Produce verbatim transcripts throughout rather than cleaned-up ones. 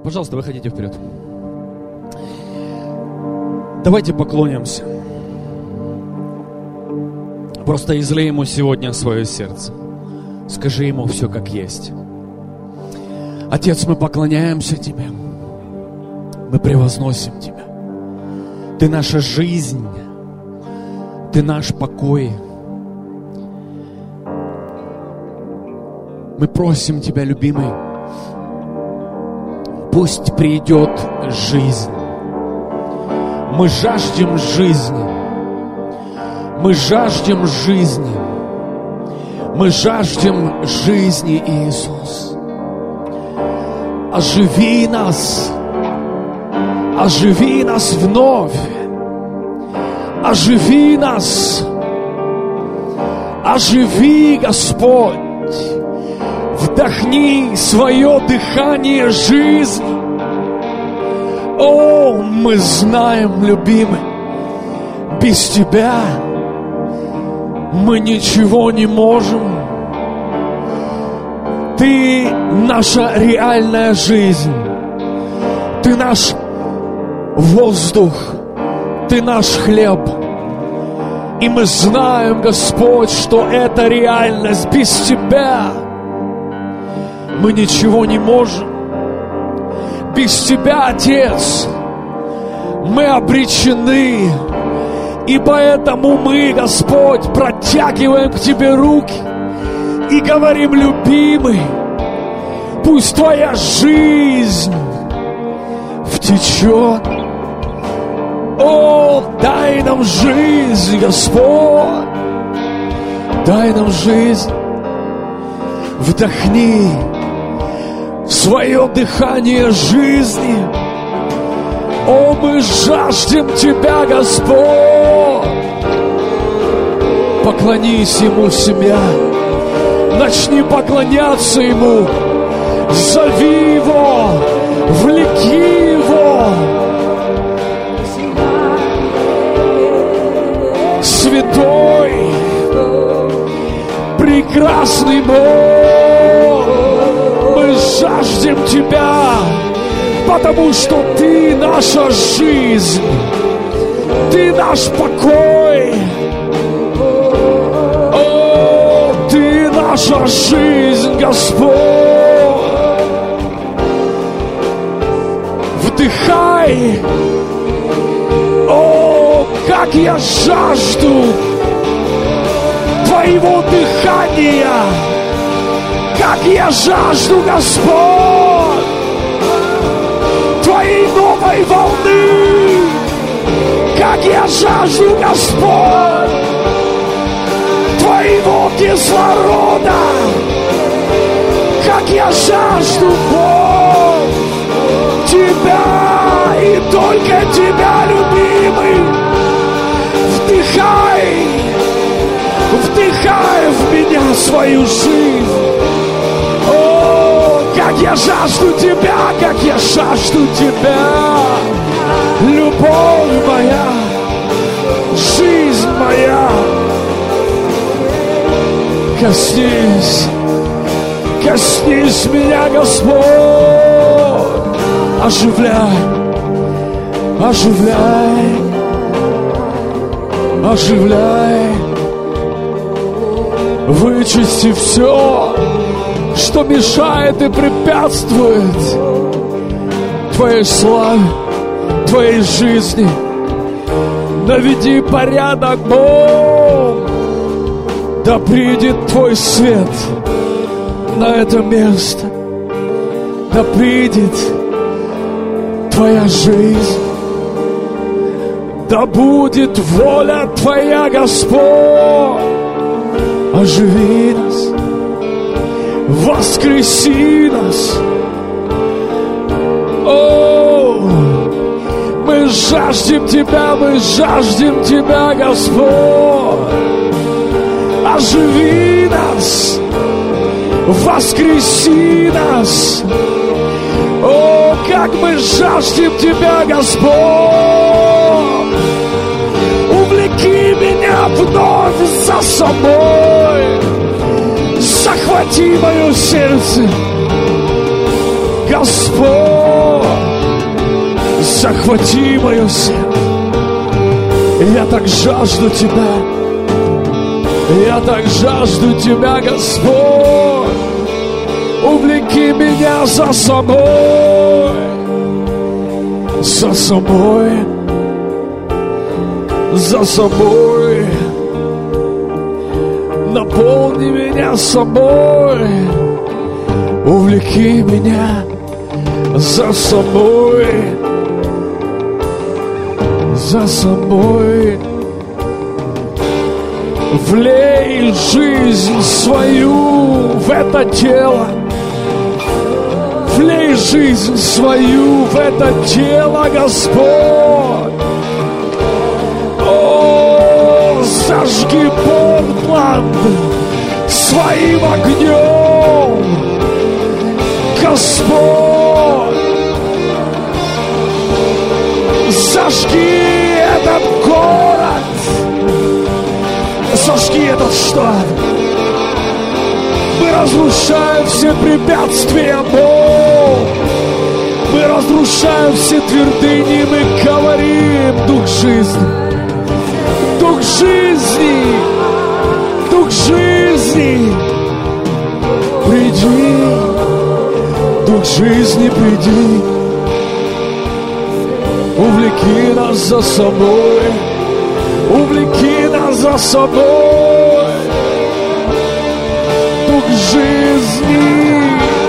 Пожалуйста, выходите вперед. Давайте поклонимся. Просто излей Ему сегодня свое сердце. Скажи Ему все как есть. Отец, мы поклоняемся Тебе. Мы превозносим Тебя. Ты наша жизнь. Ты наш покой. Мы просим Тебя, любимый, пусть придет жизнь. Мы жаждем жизни. Мы жаждем жизни. Мы жаждем жизни, Иисус. Оживи нас. Оживи нас вновь. Оживи нас. Оживи, Господь. Вдохни свое дыхание жизни. О, мы знаем, любимый, без Тебя мы ничего не можем. Ты наша реальная жизнь. Ты наш воздух. Ты наш хлеб. И мы знаем, Господь, что это реальность. Без Тебя мы ничего не можем. Без Тебя, Отец, мы обречены. И поэтому мы, Господь, протягиваем к Тебе руки и говорим: любимый, пусть Твоя жизнь втечет. О, дай нам жизнь, Господь, дай нам жизнь. Вдохни свое дыхание жизни. О, мы жаждем Тебя, Господь. Поклонись Ему, семья. Начни поклоняться Ему. Зови Его, влеки Его. Святой, прекрасный Бог, мы жаждем Тебя, потому что Ты наша жизнь, Ты наш покой. О, Ты наша жизнь, Господь. Вдыхай. О, как я жажду Твоего дыхания, как я жажду, Господь, Твоей новой волны, как я жажду, Господь, Твоего кислорода, как я жажду, Бог, Тебя и только Тебя, любимый. Вдыхай, вдыхай в меня свою жизнь. О, как я жажду Тебя, как я жажду Тебя. Любовь моя, жизнь моя. Коснись, коснись меня, Господь. Оживляй, оживляй, оживляй. Вычисти все, что мешает и препятствует Твоей славе, Твоей жизни. Наведи порядок, Бог. Да придет Твой свет на это место. Да придет Твоя жизнь. Да будет воля Твоя, Господь. Оживи нас, воскреси нас. О, мы жаждем Тебя, мы жаждем Тебя, Господь. Оживи нас, воскреси нас. О, как мы жаждем Тебя, Господь. Увлеки меня вновь за собой. Захвати мое сердце, Господь. захвати мое сердце. Я так жажду Тебя, я так жажду Тебя, Господь. Увлеки меня за собой, за собой, за собой. Наполни меня собой, увлеки меня за собой, за собой. Влей жизнь свою в это тело, влей жизнь свою в это тело, Господь. О, зажги Портланд своим огнем, Господь. Зажги этот город, зажги этот штат. Мы разрушаем все препятствия, Бог. Мы разрушаем все твердыни, мы говорим: дух жизни, дух жизни, дух жизни, приди, дух жизни, приди, увлеки нас за собой, увлеки нас за собой, дух жизни,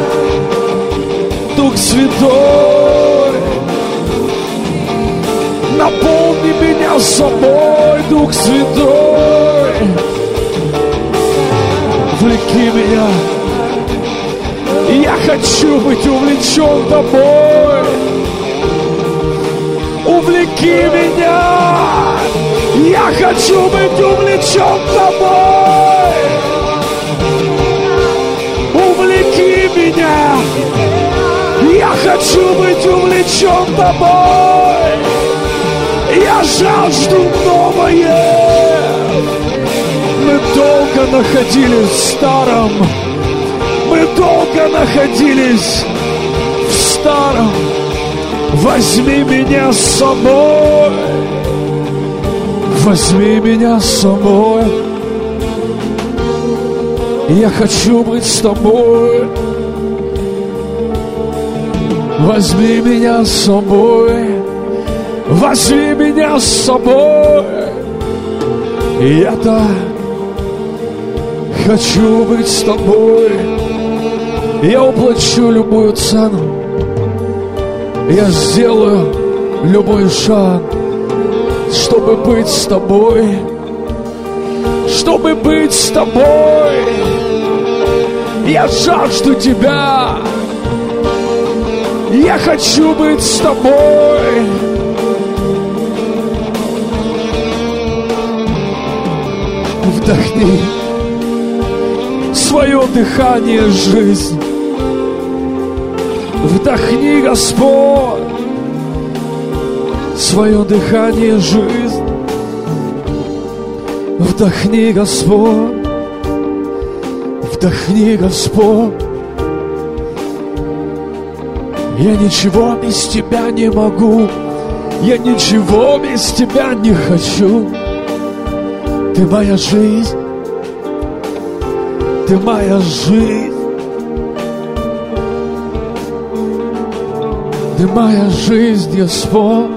Дух Святой, наполни меня собой, Дух Святой, увлеки меня, я хочу быть увлечен Тобой, увлеки меня, я хочу быть увлечен Тобой, увлеки меня, я хочу быть увлечен Тобой, я жажду новое. Мы долго находились в старом, мы долго находились в старом. Возьми меня с собой, возьми меня с собой. Я хочу быть с Тобой. Возьми меня с собой, возьми меня с собой. Я-то хочу быть с Тобой. Я уплачу любую цену, я сделаю любой шаг, чтобы быть с Тобой, чтобы быть с Тобой. Я жажду Тебя, я хочу быть с Тобой. Вдохни свое дыхание жизни. Вдохни, Господь, свое дыхание жизни. Вдохни, Господь, вдохни, Господь. Я ничего без Тебя не могу, я ничего без Тебя не хочу. Ты моя жизнь, Ты моя жизнь. Ты моя жизнь, Господь.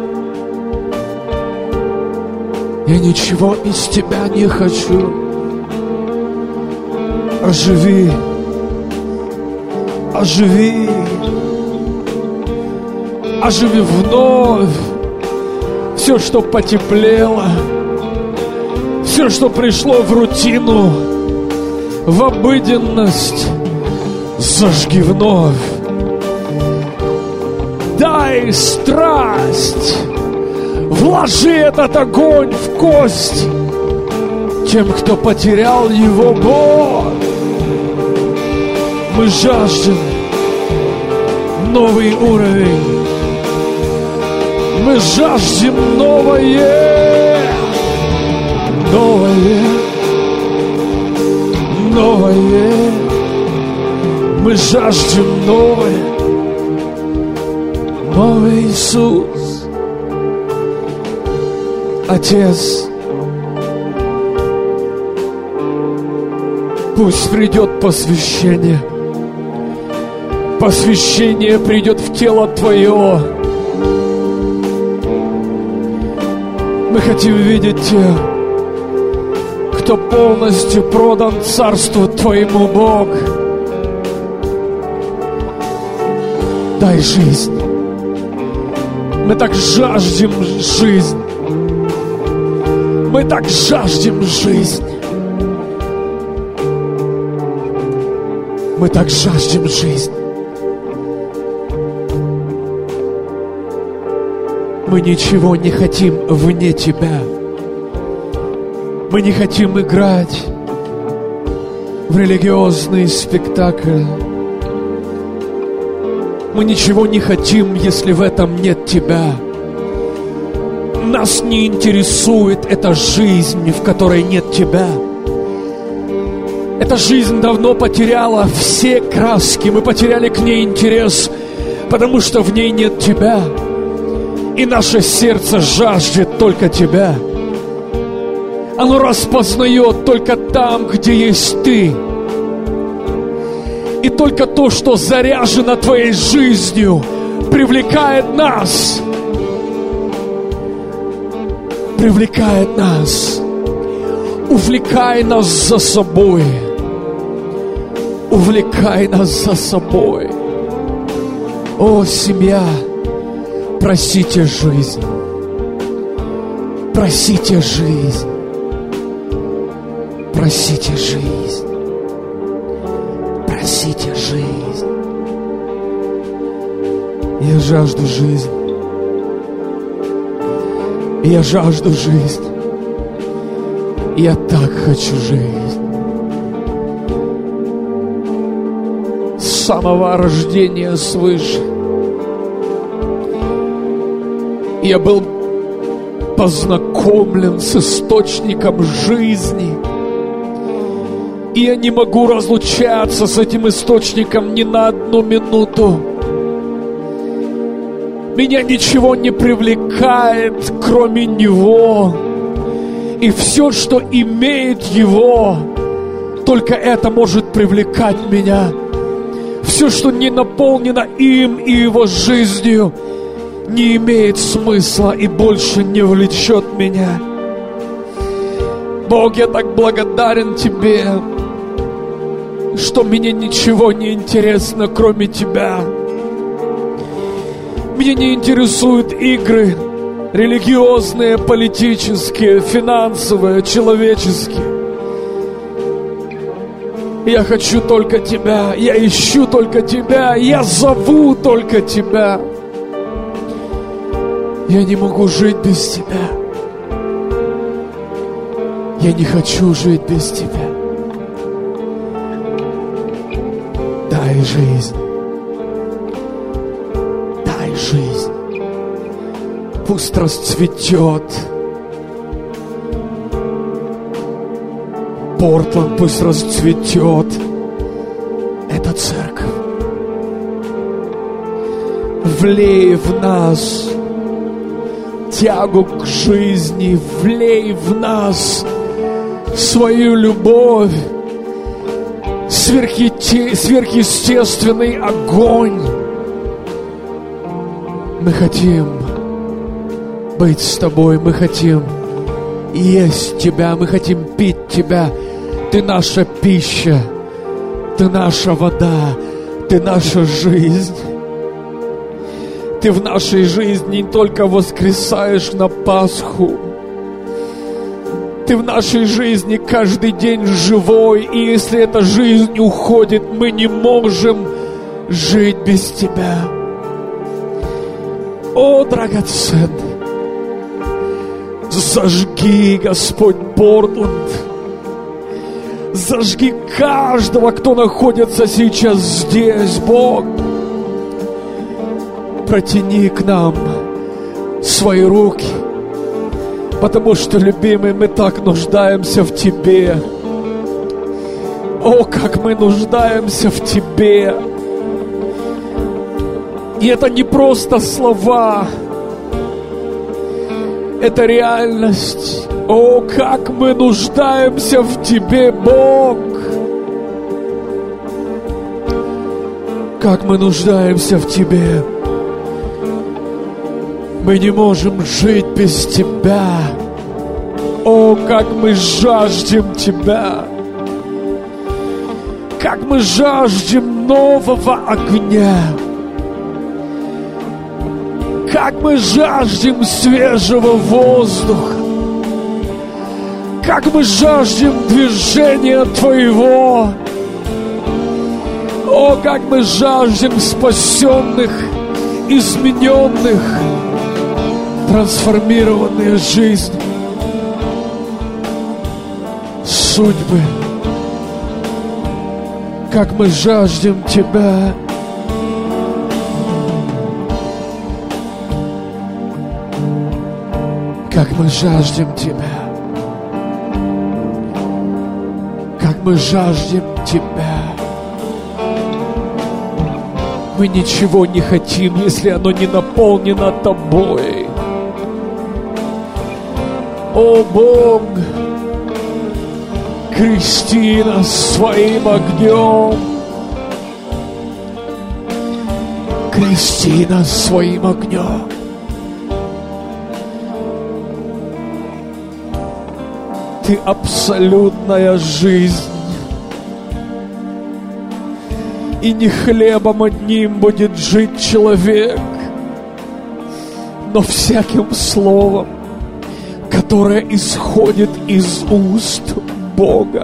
Я ничего без Тебя не хочу. Оживи, оживи, оживи вновь все, что потеплело, все, что пришло в рутину, в обыденность. Зажги вновь. Дай страсть, вложи этот огонь в кость тем, кто потерял его, Бог. Мы жаждем новый уровень, мы жаждем новое, новое, новое, мы жаждем новое. Новый Иисус, Отец, пусть придет посвящение. Посвящение придет в тело Твое. Мы хотим видеть тех, кто полностью продан Царству Твоему, Бог. Дай жизнь. Мы так жаждем жизнь. Мы так жаждем жизнь. Мы так жаждем жизнь. Мы ничего не хотим вне Тебя. Мы не хотим играть в религиозный спектакль. Мы ничего не хотим, если в этом нет Тебя. Нас не интересует эта жизнь, в которой нет Тебя. Эта жизнь давно потеряла все краски. Мы потеряли к ней интерес, потому что в ней нет Тебя. И наше сердце жаждет только Тебя. Оно распознает только там, где есть Ты. И только то, что заряжено Твоей жизнью, привлекает нас. Привлекает нас. Увлекай нас за собой. Увлекай нас за собой. О, семья, просите жизнь. Просите жизнь. Просите жизнь. Просите жизнь. Я жажду жизнь. Я жажду жизнь. Я так хочу жизнь. С самого рождения свыше я был познакомлен с источником жизни. И я не могу разлучаться с этим источником ни на одну минуту. Меня ничего не привлекает, кроме Него. И все, что имеет Его, только это может привлекать меня. Все, что не наполнено им и Его жизнью, не имеет смысла и больше не влечет меня. Бог, я так благодарен Тебе, что мне ничего не интересно, кроме Тебя. Меня не интересуют игры религиозные, политические, финансовые, человеческие. Я хочу только Тебя, я ищу только Тебя, я зову только Тебя. Я не могу жить без Тебя. Я не хочу жить без Тебя. Дай жизнь. Дай жизнь. Пусть расцветет. Портланд пусть расцветет. Это церковь. Влей в нас тягу к жизни, влей в нас свою любовь, сверхъете... сверхъестественный огонь. Мы хотим быть с Тобой, мы хотим есть Тебя, мы хотим пить Тебя. Ты наша пища, Ты наша вода, Ты наша жизнь. Ты в нашей жизни не только воскресаешь на Пасху, Ты в нашей жизни каждый день живой. И если эта жизнь уходит, мы не можем жить без Тебя. О, драгоценный, зажги, Господь, Портланд. Зажги каждого, кто находится сейчас здесь, Бог. Протяни к нам свои руки, потому что, любимый, мы так нуждаемся в Тебе. О, как мы нуждаемся в Тебе. И это не просто слова. это реальность. О, как мы нуждаемся в Тебе, Бог! Как мы нуждаемся в Тебе! Мы не можем жить без Тебя. О, как мы жаждем Тебя! Как мы жаждем нового огня! Как мы жаждем свежего воздуха! Как мы жаждем движения Твоего! О, как мы жаждем спасенных, измененных, трансформированных жизнь, судьбы. Как мы жаждем Тебя. Как мы жаждем Тебя. Как мы жаждем Тебя. Мы ничего не хотим, если оно не наполнено Тобой. О, Бог, крести нас своим огнем. Крести нас своим огнем. Ты абсолютная жизнь. И не хлебом одним будет жить человек, но всяким словом, которое исходит из уст Бога.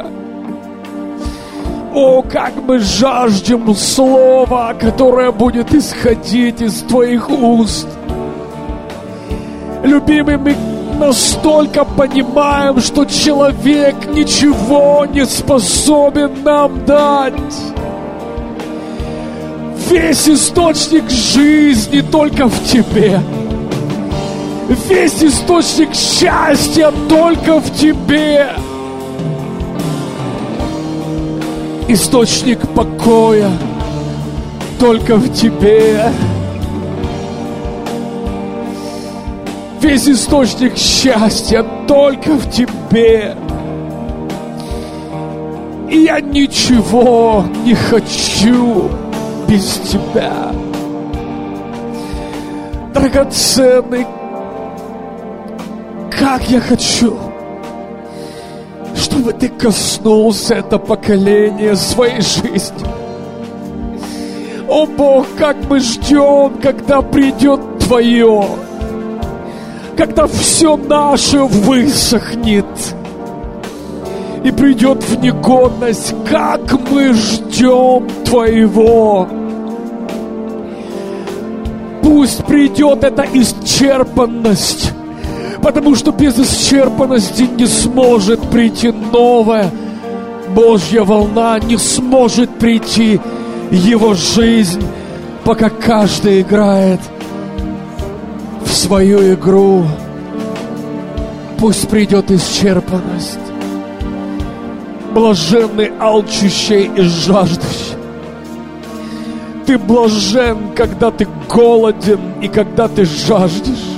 О, как мы жаждем слова, которое будет исходить из Твоих уст. Любимый, мы настолько понимаем, что человек ничего не способен нам дать. Весь источник жизни только в Тебе. Весь источник счастья только в Тебе. Источник покоя только в Тебе. Весь источник счастья только в Тебе. И я ничего не хочу без Тебя. Драгоценный, как я хочу, чтобы Ты коснулся это поколение своей жизни. О, Бог, как мы ждем, когда придет Твое, когда все наше высохнет и придет в негодность. Как мы ждем Твоего. Пусть придет эта исчерпанность, потому что без исчерпанности не сможет прийти новая Божья волна, не сможет прийти Его жизнь, пока каждый играет в свою игру. Пусть придет исчерпанность. Блаженный алчущий и жаждущий. Ты блажен, когда ты голоден и когда ты жаждешь.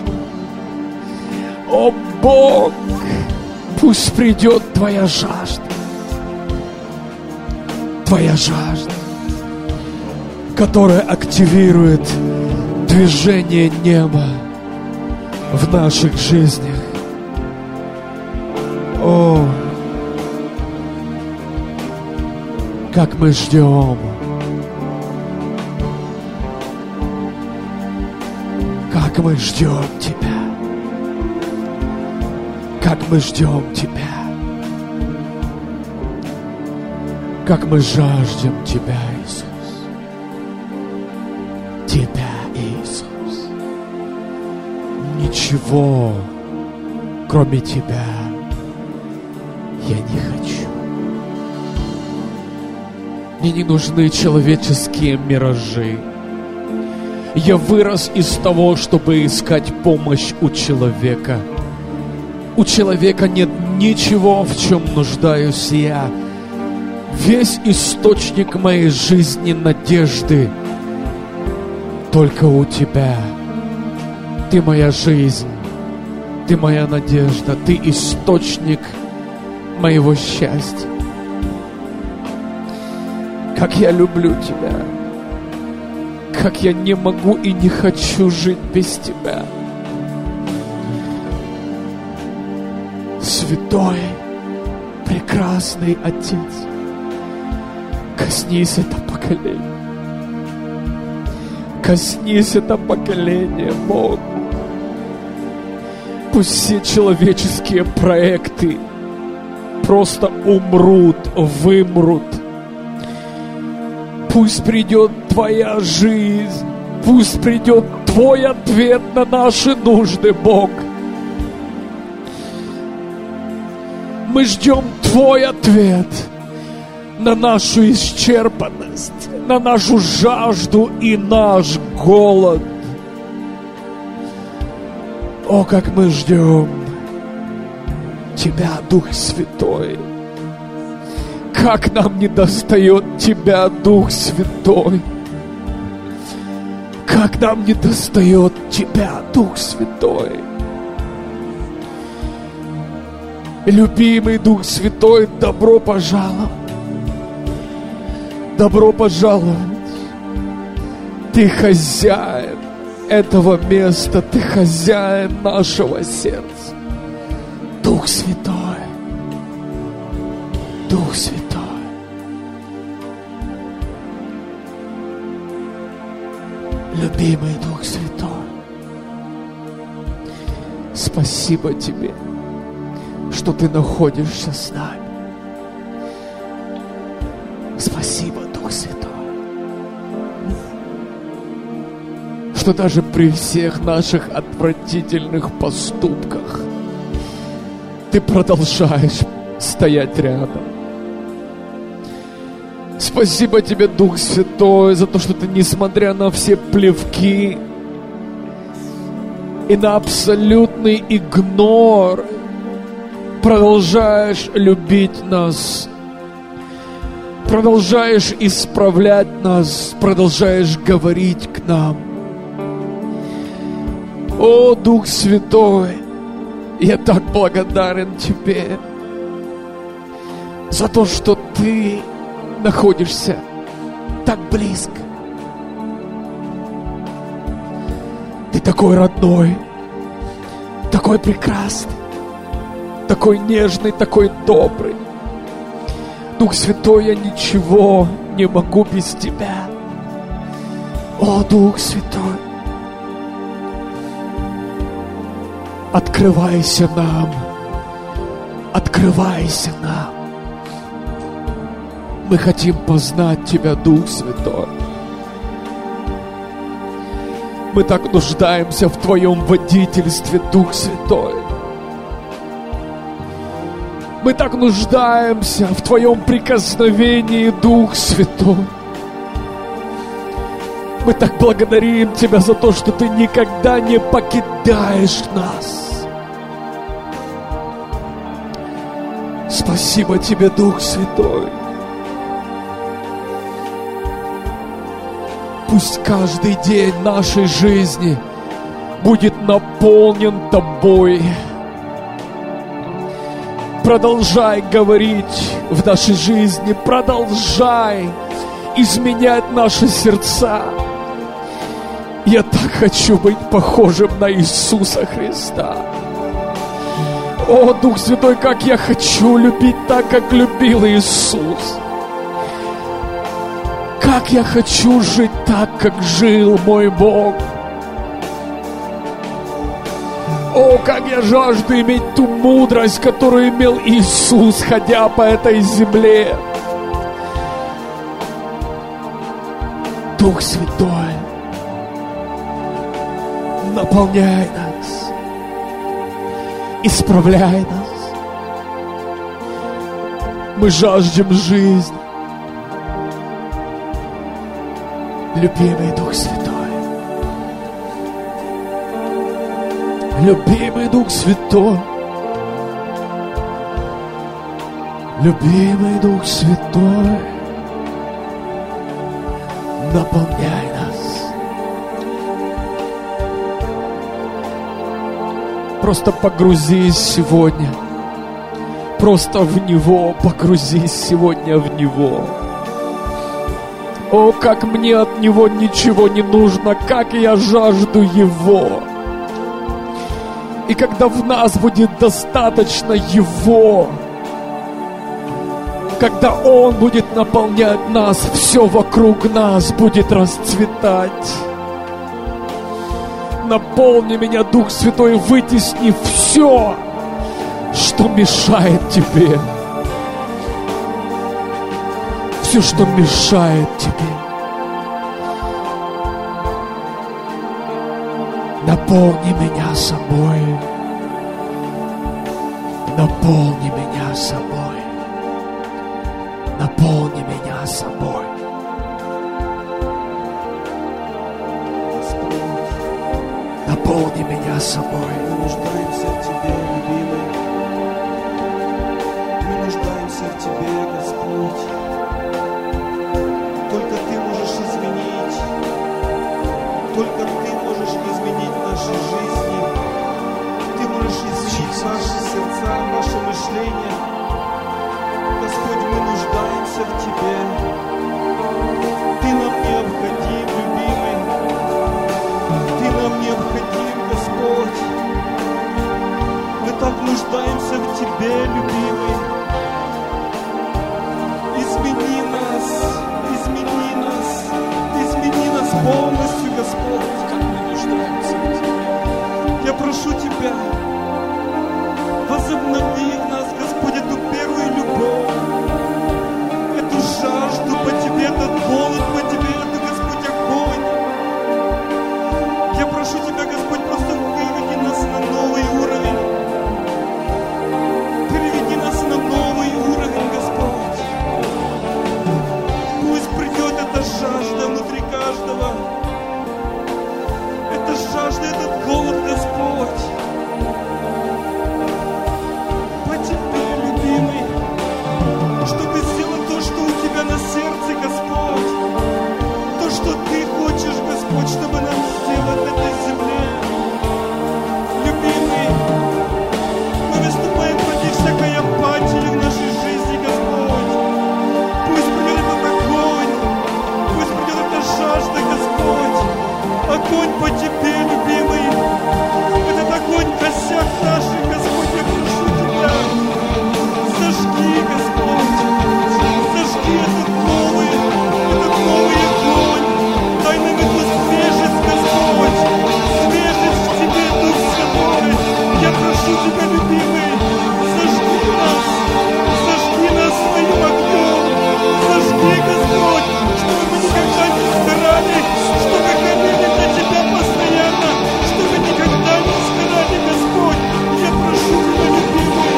О, Бог, пусть придет Твоя жажда. Твоя жажда, которая активирует движение неба в наших жизнях. О, как мы ждем, как мы ждем Тебя, как мы ждем Тебя, как мы жаждем Тебя, Иисус, Тебя, Иисус. Ничего, кроме Тебя, я не хочу. Мне не нужны человеческие миражи. Я вырос из того, чтобы искать помощь у человека. У человека нет ничего, в чем нуждаюсь я. Весь источник моей жизни, надежды только у Тебя. Ты моя жизнь, Ты моя надежда, Ты источник моего счастья. Как я люблю Тебя, как я не могу и не хочу жить без Тебя. Святой, прекрасный Отец, коснись это поколение. Коснись это поколение, Бог. Пусть все человеческие проекты просто умрут, вымрут. Пусть придет Твоя жизнь, пусть придет Твой ответ на наши нужды, Бог. Мы ждем Твой ответ на нашу исчерпанность, на нашу жажду и наш голод. О, как мы ждем Тебя, Дух Святой. Как нам недостает Тебя, Дух Святой. Как нам недостает Тебя, Дух Святой. Любимый Дух Святой, добро пожаловать. Добро пожаловать. Ты хозяин этого места, Ты хозяин нашего сердца. Дух Святой. Дух Святой. Любимый Дух Святой. Спасибо Тебе, что Ты находишься с нами. Спасибо, Дух Святой, что даже при всех наших отвратительных поступках Ты продолжаешь стоять рядом. Спасибо Тебе, Дух Святой, за то, что Ты, несмотря на все плевки и на абсолютный игнор, продолжаешь любить нас, продолжаешь исправлять нас, продолжаешь говорить к нам. О, Дух Святой, я так благодарен Тебе за то, что Ты находишься так близко. Ты такой родной, такой прекрасный, такой нежный, такой добрый. Дух Святой, я ничего не могу без Тебя. О, Дух Святой, открывайся нам, открывайся нам. Мы хотим познать Тебя, Дух Святой. Мы так нуждаемся в Твоем водительстве, Дух Святой. Мы так нуждаемся в Твоем прикосновении, Дух Святой. Мы так благодарим Тебя за то, что Ты никогда не покидаешь нас. Спасибо Тебе, Дух Святой. Пусть каждый день нашей жизни будет наполнен Тобой. Продолжай говорить в нашей жизни, продолжай изменять наши сердца. Я так хочу быть похожим на Иисуса Христа. О, Дух Святой, как я хочу любить так, как любил Иисус. Как я хочу жить так, как жил мой Бог. О, как я жажду иметь ту мудрость, которую имел Иисус, ходя по этой земле. Дух Святой, наполняй нас, исправляй нас. Мы жаждем жизни. Любимый Дух Святой, любимый Дух Святой, любимый Дух Святой, наполняй нас. Просто погрузись сегодня. Просто в Него погрузись сегодня в Него. О, как мне от Него ничего не нужно, как я жажду Его. И когда в нас будет достаточно Его, когда Он будет наполнять нас, все вокруг нас будет расцветать. Наполни меня, Дух Святой, вытесни все, что мешает Тебе. Все, что мешает Тебе. Наполни меня собой. Наполни меня собой. Наполни меня собой. Наполни меня собой. Мы нуждаемся в Тебе, любимый. Мы нуждаемся в Тебе, Господь. Только Ты можешь изменить. Только Ты можешь изменить наши жизни. Ты можешь изменить наши сердца, наше мышление. Господь, мы нуждаемся в Тебе. Ты нам необходим, любимый. Ты нам необходим, Господь. Мы так нуждаемся в Тебе, любимый. Измени нас, измени нас, измени нас полностью, Господь. Как мы нуждаемся в Тебе. Я прошу Тебя, возобнови в нас, Господь, эту первую любовь, эту жажду по Тебе, этот голод по Тебе, эту, Господь, огонь. Я прошу Тебя, Господь, просто выведи нас на новый уровень. Переведи нас на новый уровень, Господь. Пусть придет эта жажда внутри каждого. Эта жажда, этот голод, Господь. По Тебе, любимый. Чтобы сделать то, что у Тебя на сердце, Господь. То, что Ты хочешь, Господь, чтобы нам сделать на этой земле. Любимый, мы выступаем против всякой апатии в нашей жизни, Господь. Пусть придет этот огонь, пусть придет эта жажда, Господь. Огонь по Тебе, любимый. Этот огонь косяк наших, Господь, я прошу Тебя. Зажги, Господь. Зажги этот новый, этот новый огонь. Дай нам эту свежесть, Господь. Свежесть в Тебе, Дух Святой. Я прошу Тебя, любимый. Зажги нас. Зажги нас своим огнем. Зажги, Господь, чтобы мы никогда не сгорали, чтобы горели для Тебя постоянно, чтобы никогда не сгорали, Господь. Я прошу Тебя, любимый.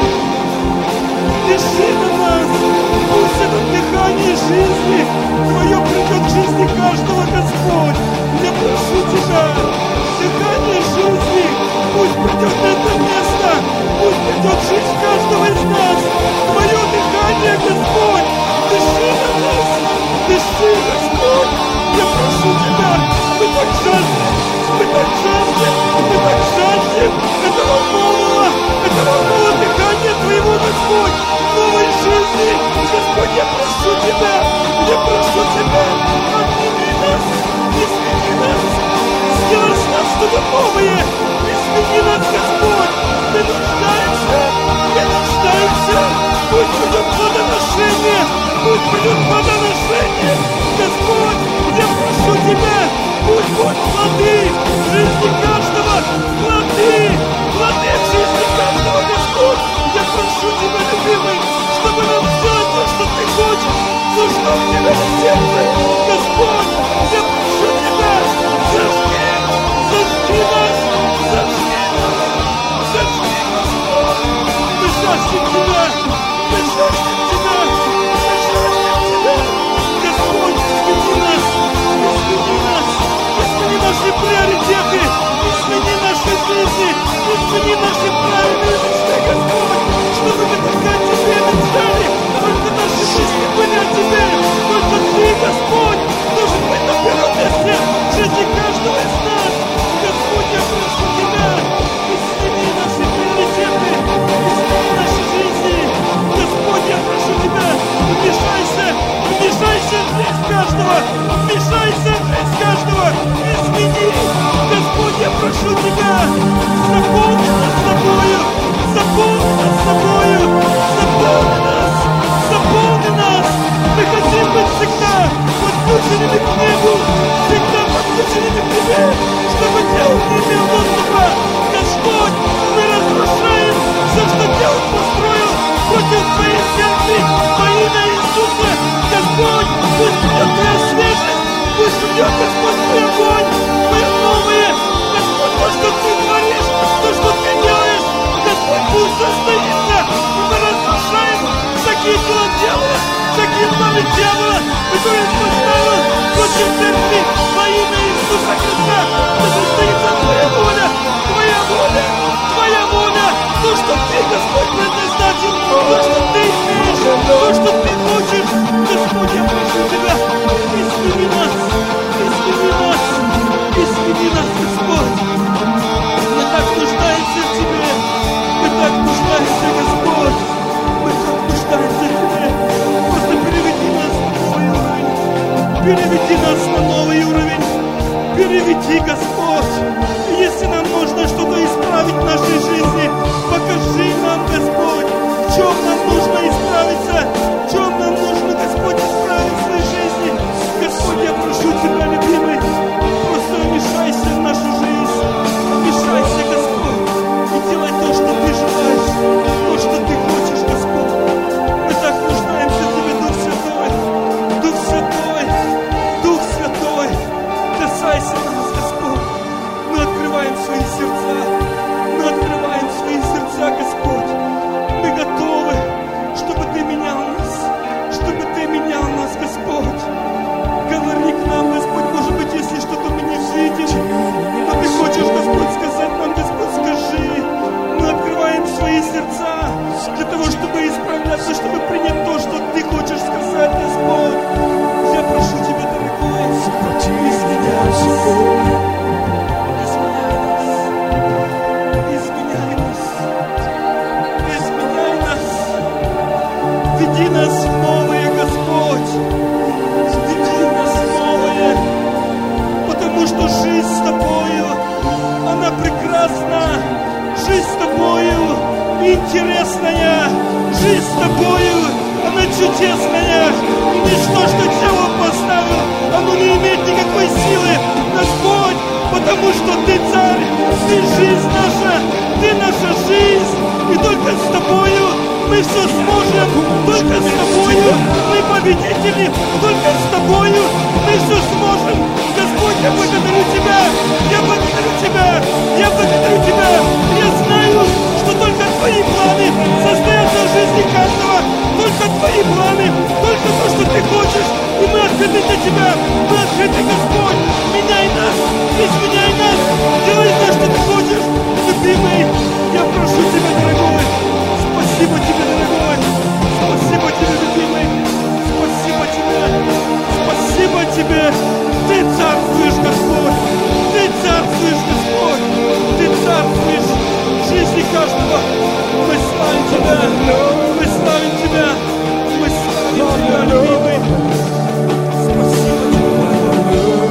Дыши на нас. Пусть это дыхание жизни Твое придет в жизни каждого, Господь. Я прошу Тебя, дыхание жизни пусть придет на это место, пусть придет в жизнь каждого из нас. Твое дыхание, Господь, дыши на нас, дыши, Господь. Я прошу Тебя, мы так жаждем, мы так жаждем, мы так жаждем этого нового, этого нового дыхания Твоего, Господь, новой жизни. Господь, я прошу Тебя, я прошу Тебя, обними нас, измени нас, сделай с нас что-то новое, измени нас, Господь. Мы нуждаемся, мы нуждаемся, пусть придет плодоношение, пусть придет плодоношение. Господь, я прошу Тебя, пусть будут плоды в жизни каждого, плоды, плоды в жизни каждого, Господь. Я прошу Тебя, любимый, чтобы нам сделать то, что Ты хочешь, то, что у Тебя в сердце. Господь, я прошу Тебя, зажги, зажги нас, зажги нас, зажги, Господь. Мы жаждем Тебя, мы жаждем Тебя, мы жаждем Тебя. Господь, измени нас, измени нас, измени наши приоритеты, измени наши жизни, измени наши правильные мечты, Господь, чтобы мы только о Тебе мечтали, только наши жизни были о Тебе, только Ты, дьявол не имел доступа. Господь, мы разрушаем все, что дьявол построил против Твоей церкви во имя Иисуса. Господь, пусть придет Твоя свежесть, пусть придет, Господь, Твой огонь, Твое новое. Господь, то, что Ты творишь, то, что Ты делаешь, Господь, пусть состоится. И мы разрушаем всякие дела дьявола, всякие планы дьявола, которые Он поставил против церкви во имя Иисуса Христа. Да состоится Твоя воля, Твоя воля, Твоя воля, то, что Ты, Господь, предназначил, то, что Ты имеешь, то, что Ты хочешь. Господь, я прошу Тебя, исцели нас, исцели нас, исцели нас, Господь. Мы так нуждаемся в Тебе, мы так нуждаемся, Господь, мы так нуждаемся в Тебе. Просто переведи нас на новый уровень, переведи нас на новый уровень, переведи, Господь. И если нам нужно что-то исправить в нашей жизни, покажи нам, Господь, в чем нам нужно исправиться, в чем нам нужно, Господь, исправить в своей жизни. Господь, я прошу Тебя, любимый, просто вмешайся в нашу жизнь, вмешайся, Господь, и делай то, что Ты желаешь, то, что Ты хочешь, Господь. Мы так нуждаемся в Тебе, Дух Святой, Дух Святой, Дух Святой, касайся нас, Господь. Мы открываем свои сердца, мы открываем свои сердца, Господь. Мы готовы, чтобы Ты менял нас, чтобы Ты менял нас, Господь. Говори к нам, Господь, может быть, если что-то мы не видим, но Ты хочешь, Господь, сказать нам, Господь, скажи. Мы открываем свои сердца для того, чтобы исправляться, чтобы принять то, что Ты хочешь сказать, Господь. Я прошу Тебя, дорогой, изменяй нас, изменяй нас, изменяй нас, веди нас в новое, Господь, веди нас в новое, потому что жизнь с Тобою, она прекрасна, жизнь с Тобою интересная, жизнь с Тобою, она чудесная, и ничто, что дьявол поставил, оно не имеет никакой силы, Господь, потому что Ты царь, Ты жизнь наша, Ты наша жизнь, и только с Тобою мы все сможем, только с Тобою мы победители, только с Тобою мы все сможем. Господь, я благодарю Тебя, я благодарю Тебя, я благодарю Тебя, я знаю, что только Твои планы состоятся в жизни каждого, только Твои планы, только то, что Ты хочешь, и мы открыты для Тебя, мы открыты, Господь, меняй нас, изменяй нас, делай то, что Ты хочешь, любимый, я прошу Тебя, дорогой, спасибо Тебе, дорогой, спасибо Тебе, любимый, спасибо Тебе, спасибо Тебе, Ты царствуешь, Господь, Ты царствуешь, Господь, Ты царствуешь в жизни каждого, мы славим Тебя, мы славим Тебя, мы славим Тебя, любимый, спасибо Тебе,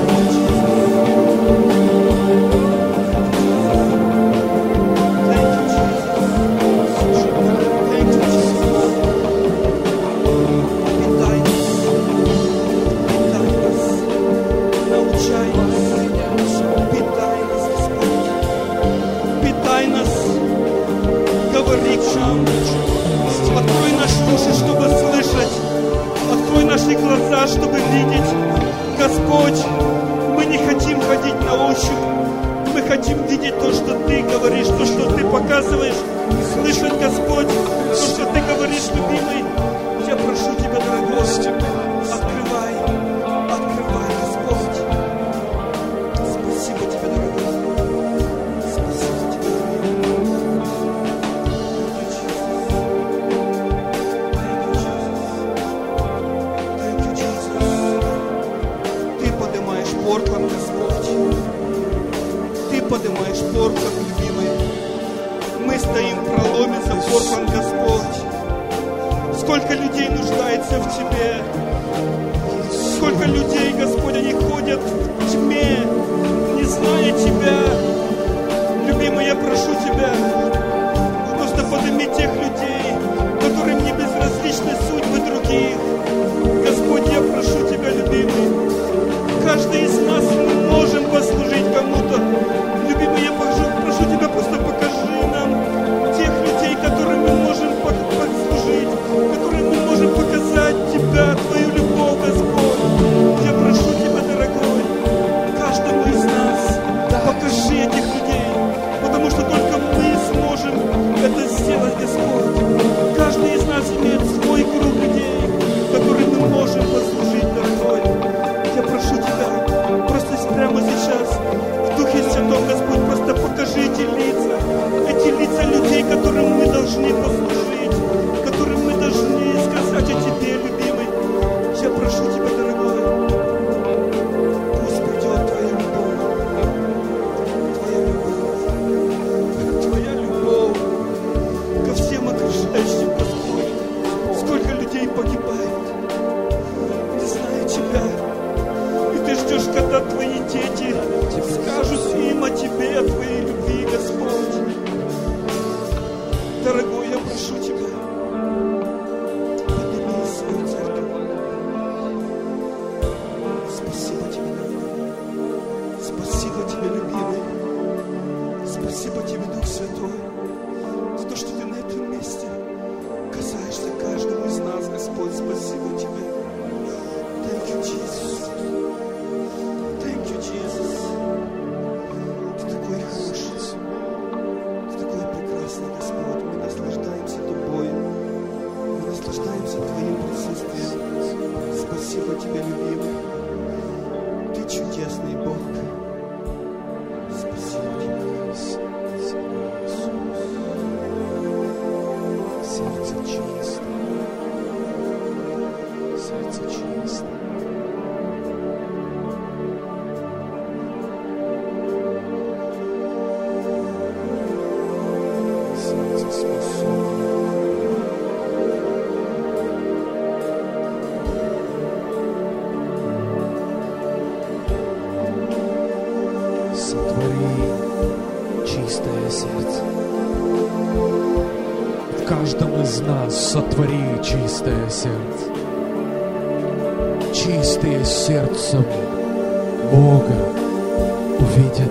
открой наши уши, чтобы слышать, открой наши глаза, чтобы видеть. Господь, мы не хотим ходить на ощупь, мы хотим видеть то, что Ты говоришь, то, что Ты показываешь, слышать, Господь, то, что Ты говоришь, любимый. Я прошу Тебя, дорогой, открывай, открывай, Господь. Спасибо Тебе, дорогой. Спасибо Тебе, дорогой. Портланд, Господь. Ты поднимаешь Портланд, любимый. Мы стоим в проломе за Портланд, Господь. Сколько людей нуждается в Тебе. Сколько людей, Господь, они ходят в тьме, не зная Тебя. Любимый, я прошу Тебя, просто подними тех людей, которым не безразличны судьбы других. Господь, я прошу Тебя, любимый, каждый из нас мы можем послужить кому-то, которым мы должны послужить, которым мы должны сказать о Тебе, любимый. Я прошу Тебя, дорогой, пусть придет Твоя любовь, Твоя любовь, Твоя любовь ко всем окружающим, Господь. Сколько людей погибает, не зная Тебя. И Ты ждешь, когда Твои дети скажут им о Тебе, о Твоей любви, Господь. Дорогой, я прошу Тебя, подними свою церковь. Спасибо Тебе, дорогой. Спасибо Тебе, любимый. Спасибо Тебе, Дух Святой, за то, что Ты на этом месте касаешься каждого из нас, Господь. Спасибо Тебе. Thank you, Jesus. Thank you, Jesus. Ты такой хороший. Ты такой прекрасный, Господь. Мы наслаждаемся Тобой. Мы наслаждаемся Твоим присутствием. Спасибо Тебе, любимый. Ты чудесный Бог. Спасибо Тебе. Сердце чисто. Сердце чисто. Сердце способно. Сотвори чистое сердце. В каждом из нас сотвори чистое сердце. Чистые сердцем Бога увидят.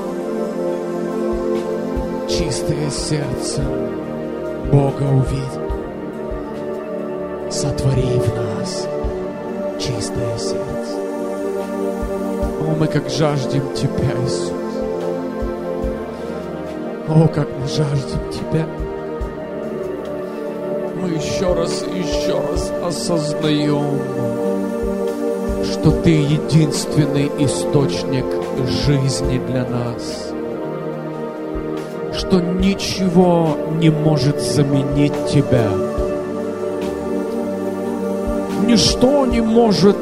Чистые сердцем Бога увидят. Сотвори в нас чистое сердце. О, мы как жаждем Тебя, Иисус. О, как мы жаждем Тебя. Мы еще раз и еще раз осознаем, что Ты единственный источник жизни для нас, что ничего не может заменить Тебя, ничто не может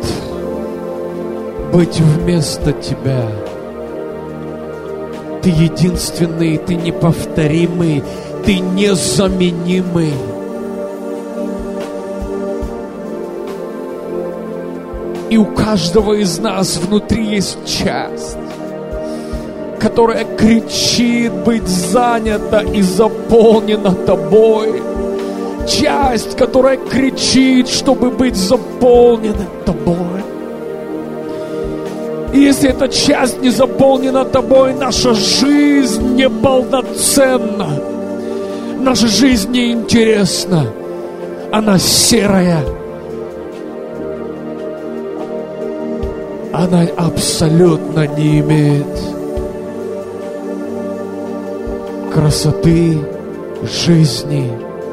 быть вместо Тебя. Ты единственный, Ты неповторимый, Ты незаменимый. И у каждого из нас внутри есть часть, которая кричит быть занята и заполнена Тобой. Часть, которая кричит, чтобы быть заполнена Тобой. И если эта часть не заполнена Тобой, наша жизнь неполноценна. Наша жизнь неинтересна. Она серая. Она абсолютно не имеет красоты жизни.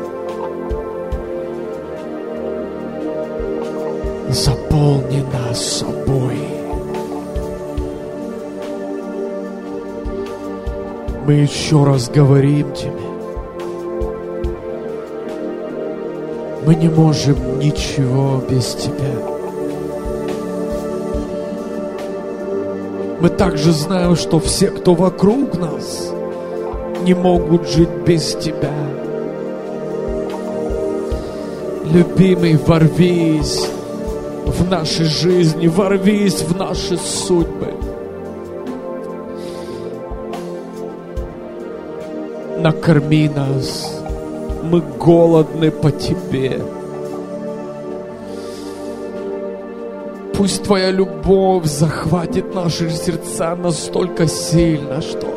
Заполнена собой. Мы еще раз говорим Тебе, мы не можем ничего без Тебя. Мы также знаем, что все, кто вокруг нас, не могут жить без Тебя. Любимый, ворвись в наши жизни, ворвись в наши судьбы. Накорми нас, мы голодны по Тебе. Пусть Твоя любовь захватит наши сердца настолько сильно, что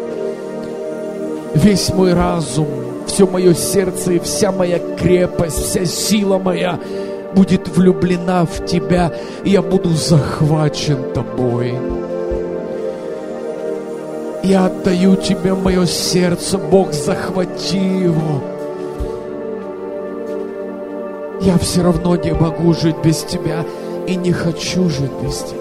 весь мой разум, все мое сердце и вся моя крепость, вся сила моя будет влюблена в Тебя, и я буду захвачен Тобой. Я отдаю Тебе мое сердце, Бог, захвати его. Я все равно не могу жить без Тебя и не хочу жить без Тебя.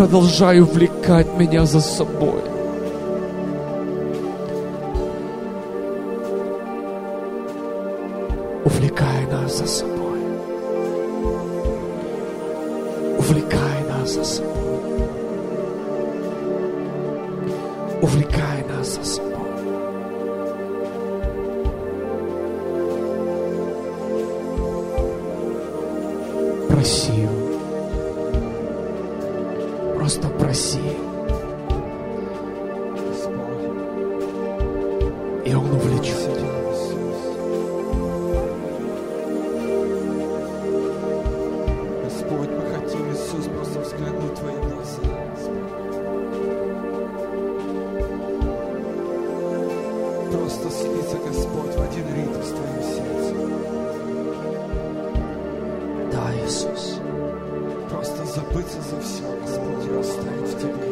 Продолжай увлекать меня за собой. увлекай нас за собой. Проси Его. Просто проси. И Он увлечет. Господь, мы хотим, Иисус, просто взглянуть в Твои глаза. Просто слиться, Господь, в один ритм с Твоим сердцем. Да, Иисус. Просто забыться за все, Господь, и растаять в Тебе.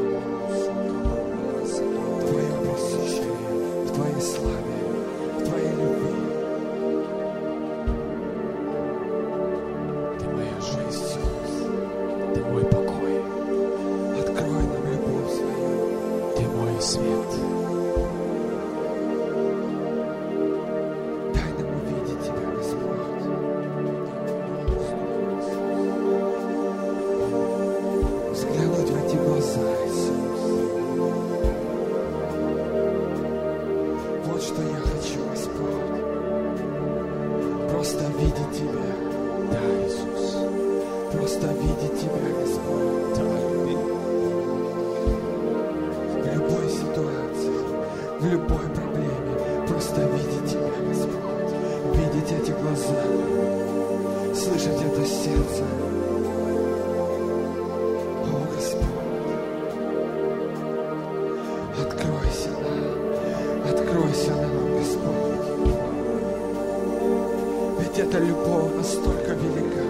В Твоем присутствии, в Твоей славе, в Твоей любви. Ты моя жизнь, Иисус. Ты мой покой. Открой нам любовь свою. Ты мой свет. Дай нам увидеть Тебя, Господь. Взглянуть в эти глаза, Иисус. Вот что я хочу, Господь. Просто видеть Тебя. Да, Иисус. Просто видеть Тебя, Господь. Да. В любой ситуации, в любой проблеме. Просто видеть Тебя, Господь. Видеть эти глаза. Слышать это сердце. О, Господь. Откройся нам. Откройся нам, Господь. Ведь эта любовь настолько велика.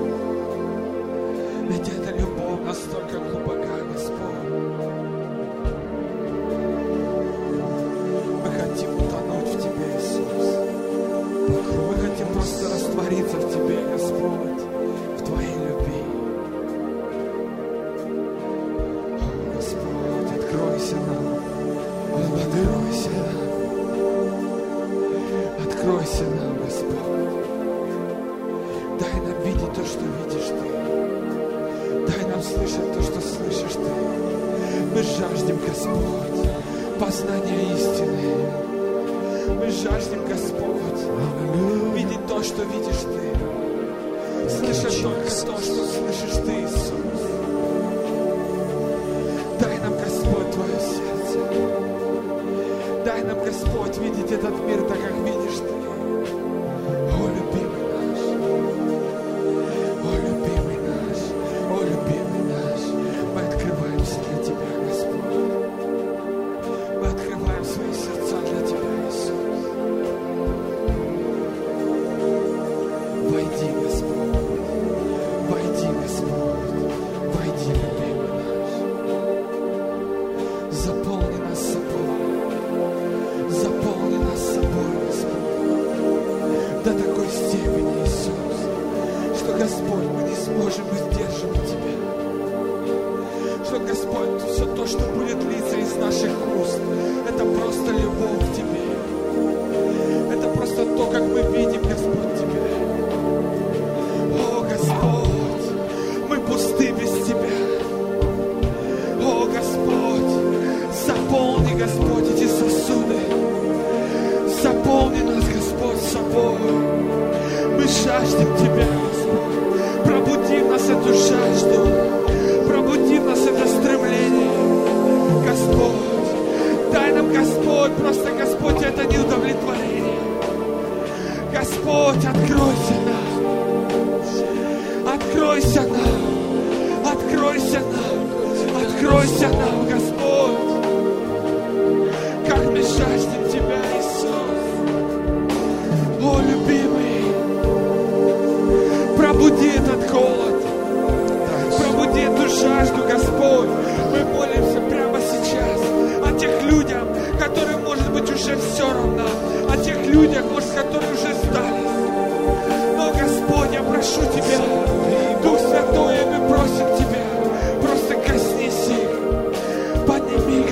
Ведь эта любовь настолько глубока, Господь. Мы хотим утонуть в Тебе, Иисус. Мы хотим просто раствориться в Тебе, Господь, в Твоей любви. О, Господь, откройся нам. Откройся нам. Откройся нам, Господь. Дай нам видеть то, что видишь Ты. Дай нам слышать то, что слышишь Ты. Мы жаждем, Господь, познания истины. Мы жаждем, Господь, видеть то, что видишь Ты. Слышать только то, что слышишь Ты, Иисус. Дай нам, Господь, Твое сердце. Дай нам, Господь, видеть этот мир так, как видишь Ты. О, любимый наш. О, любимый наш. О, любимый наш. Мы открываемся для Тебя, Господь. Мы открываем свои сердца для Тебя, Иисус. Войди, Господь. Войди, Господь. Войди, любимый наш. Заполни нас собой. Заполни нас собой, Господь. До такой степени, Иисус, что, Господь, мы не сможем сдерживать Тебя. Что, Господь, все то, что будет литься из наших уст, это просто любовь к Тебе. Это просто то, как мы видим, Господь, Тебя. О, Господь, мы пусты без Тебя. О, Господь, заполни, Господь, эти сосуды. Заполни нас, Господь, собой. Мы жаждем Тебя, Господь. Пробуди в нас эту жажду. Пробуди в нас это стремление. Господь, дай нам, Господь, просто, Господь, это неудовлетворение. Господь, откройся нам. Откройся нам. Откройся нам. Откройся нам, Господь. Как мы жаждем Тебя, Иисус. О, любимый, пробуди этот голод. Пробуди эту жажду, Господь. Мы молимся прямо сейчас о тех людях, которым, может быть, уже все равно. О тех людях, может, которые уже сдались. Но, Господь, я прошу Тебя, Дух Святой, мы просим Тебя, просто коснись их. Подними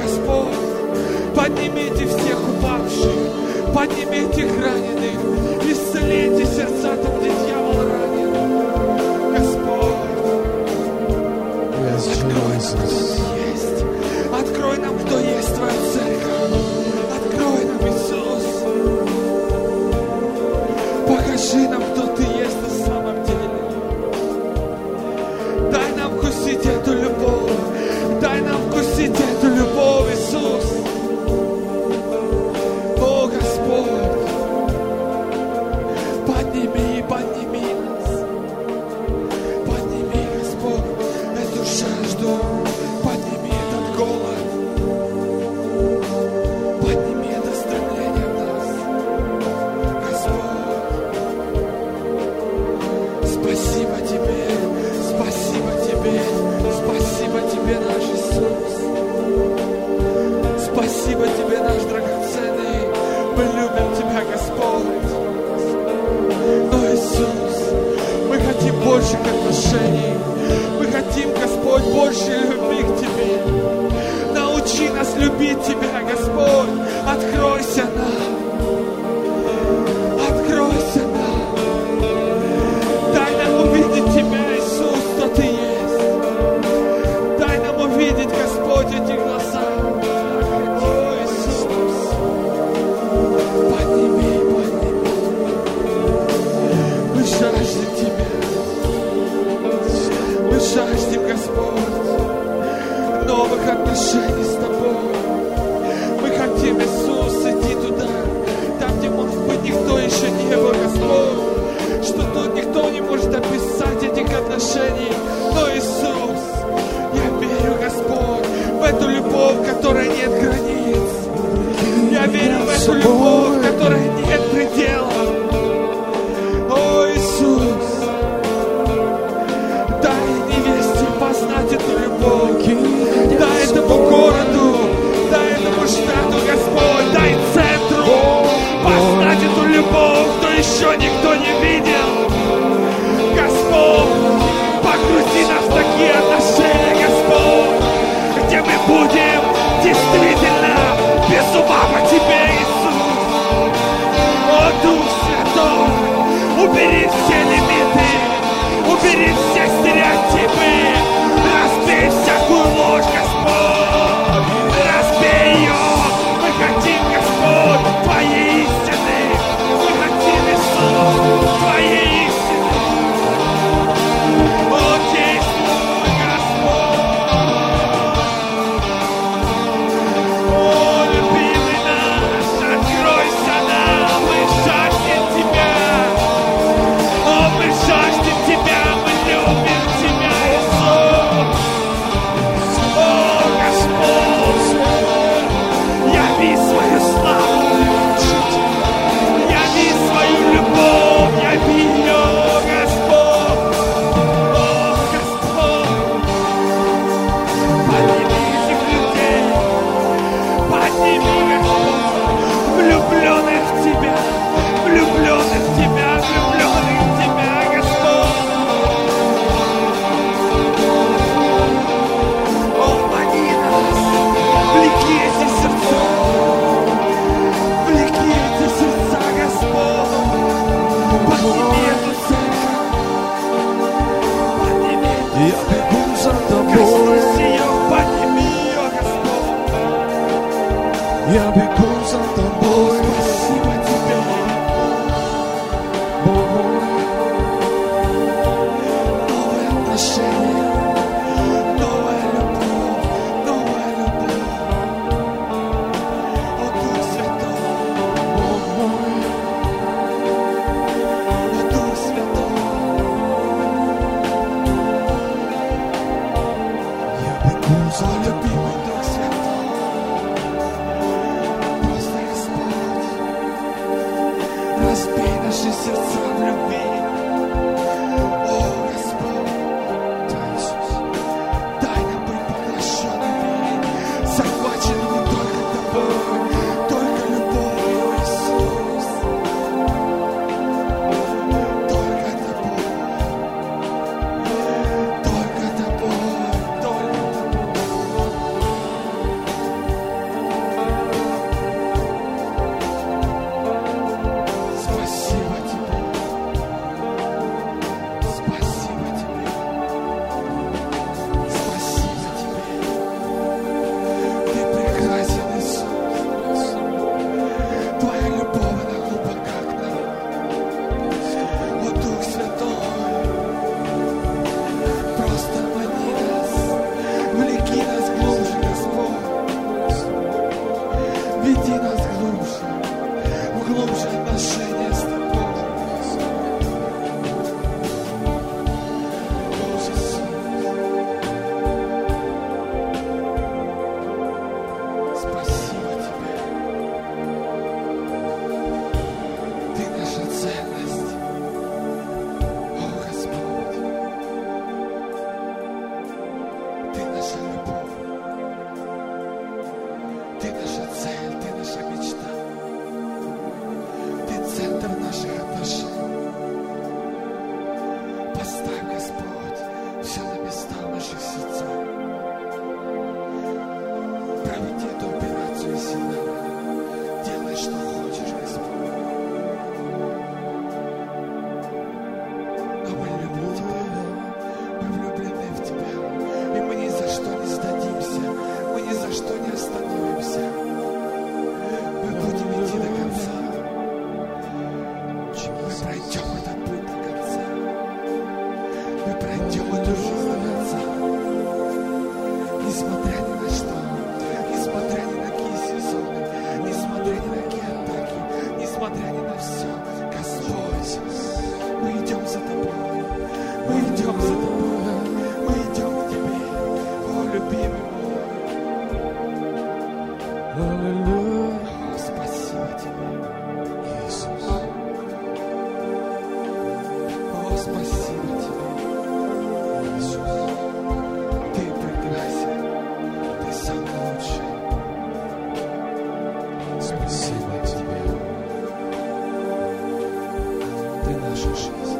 Мы любим Тебя, Господь. О, Иисус, мы хотим больших отношений. Мы хотим, Господь, больше любви к Тебе. Научи нас любить Тебя, Господь. Откройся нам. Откройся нам. Дай нам увидеть Тебя, Иисус, кто Ты есть. Дай нам увидеть, Господь, эти глаза. О, Иисус. Подними, подними. Мы жаждем Тебя. Мы жаждем, Господь, новых отношений с Тобой. Мы хотим, Иисус, идти туда, там, где, может быть, никто еще не был, Господь, что тут никто не может описать этих отношений. Но, Иисус, я верю, Господь, в эту любовь, в которой нет границ. Я верю в эту любовь, в которой нет предела. О, Иисус, дай невесте познать эту любовь. Дай этому городу, дай этому штату, Господь, дай центру познать эту любовь, что еще никто не видел. Господь, погрузи нас в такие отношения, Господь, где мы будем действительно без ума по Тебе, Иисус. О, Дух Святой, убери все лимиты, убери все стереотипы, разбей всякую ложь, Господь, разбей ее. Мы хотим, Господь, Твоей истины, мы хотим, Иисус, Твоей истины. О, действуй, Господь. О, любимый наш, откройся нам, мы жаждем Тебя. О, мы жаждем Тебя, мы любим Тебя, Иисус. О, Господь, яви свою славу, яви свою любовь, яви ее, Господь. О, Господь, подними этих людей, подними, Господь, влюбленных в Тебя, влюбленных в Тебя, влюбленных в Тебя, Господь. О, мани нас, влеки эти сердца, влеки эти сердца, Господь. Подними эту церковь, подними эту Я бегу за Тобой, коснись ее, подними ее, Господь. я бегу за Тобой, Спасибо Тебе. Новые отношения, новая любовь, новая любовь. О, Дух Святой, о, Дух Святой. я бегу за О, любимый Дух Святой. Просто, Господь, разбей наши сердца в любви. О, Господь, дай нам быть поглощенными, захваченными только Тобой, только любовью, Иисус. Только Тобой, только Тобой, только Тобой. Спасибо Тебе. Спасибо Тебе. Спасибо Тебе. Ты прекрасен, Иисус. Твоя любовь, она глубока к нам. О, Дух Святой, просто мани нас, влеки нас глубже, Господь. Веди нас глубже, в глубже отношения с Тобой. О, Иисус. Спасибо Тебе. Ты наша ценность. О, Господь. Ты наша любовь. Ты наша цель, Ты наша мечта. Проведи эту операцию, если надо. Делай, что хочешь, Господь. Но мы любим Тебя. Мы влюблены в Тебя. И мы ни за что не сдадимся. Мы ни за что не остановимся. Мы будем идти до конца. Мы пройдем этот путь до конца. Мы пройдем эту жизнь до конца. Несмотря ни на что, несмотря ни на какие сезоны, несмотря ни на какие атаки, несмотря ни на все, Господь, мы идем за Тобой, мы идем за Тобой, мы идем к Тебе, о, любимый мой. Аллилуйя. О, спасибо Тебе, Иисус. О, спасибо Тебе, Иисус. Ты прекрасен, Ты самый лучший. Спасибо Тебе. Ты наша жизнь.